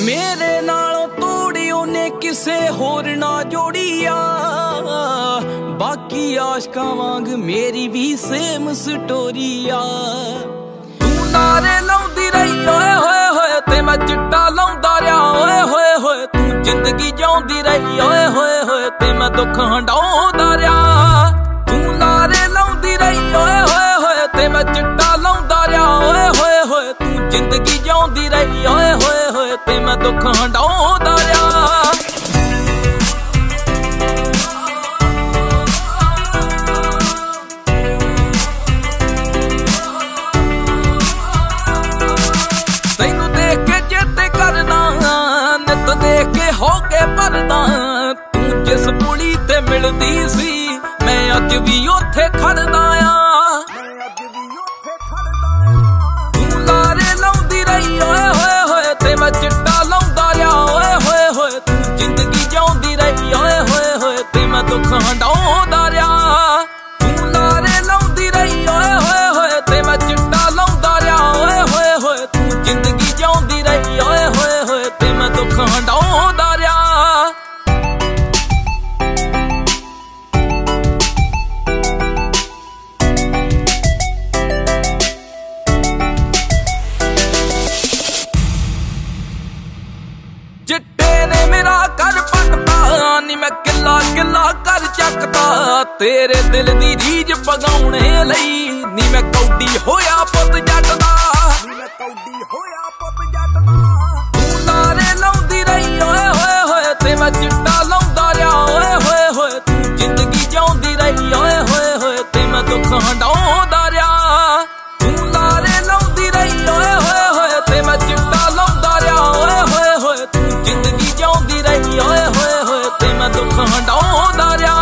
मेरे नालों तोड़ी ओने किसे होर ना जोड़ी आ, बाकी आशकां वांग मेरी भी सेम स्टोरी आ। तू नारे लाउंदी रही ओए होए होए ते मैं चिट्टा लाउंदा रहा ओए होए होए। तू जिंदगी जिउंदी रही ओए होए होए ते मैं दुख हंडाउंदा रहा। तू नारे लाउंदी रही ओए होए होए ते मैं चिट्टा लाउंदा रहा ओए होए होए। तू जिंदगी जिउंदी रही ओए होए होए ते मैं दुख हंडाउंदा रहा। तैनू देख के चेते करदा नित देख के हो के भरदा। तू जिस पुली ते मिलदी सी मैं अज भी उत्थे खड़दा आ। तू नारे लाउंदी रही ओए होए होए ते मैं चिट्टा लाउंदा रहा ओए होए होए। तू जिंदगी जिउंदी रही ओए होए होए ते मैं दुख हंडाउंदा रहा। तू नारे लाउंदी रही ओए होए होए ते मैं चिट्टा लाउंदा रहा ओए होए होए। तू जिंदगी जिउंदी रही ओए होए होए ते मैं दुख हंडाउंदा रहा। चिट्टे ने मेरा कर पटता नी मैं किला किला कर चकता। तेरे दिल दी रीज पगाउणे लई नी मैं कौडी होया पुत जट दा। तू नारे लाउंदी रही ओए होए होए ते मैं चिट्टा लाउंदा रहा ओए होए होए। तू जिंदगी जिउंदी रही ओए होए होए ते मैं दुख हंडाउंदा रहा। तू नारे लाउंदी रही ओए होए होए ते मैं चिट्टा लाउंदा रहा ओए होए होए। तू जिंदगी जिउंदी रही ओए होए होए ते मैं दुख हंडाउंदा रहा।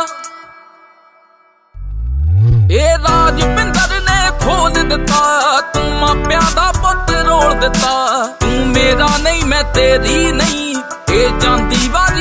ए राजपिंदर ने खोल दिता तू मापियां दा पुत्त रोल दिता। तू मेरा नहीं मैं तेरी नहीं ए जांदी वाली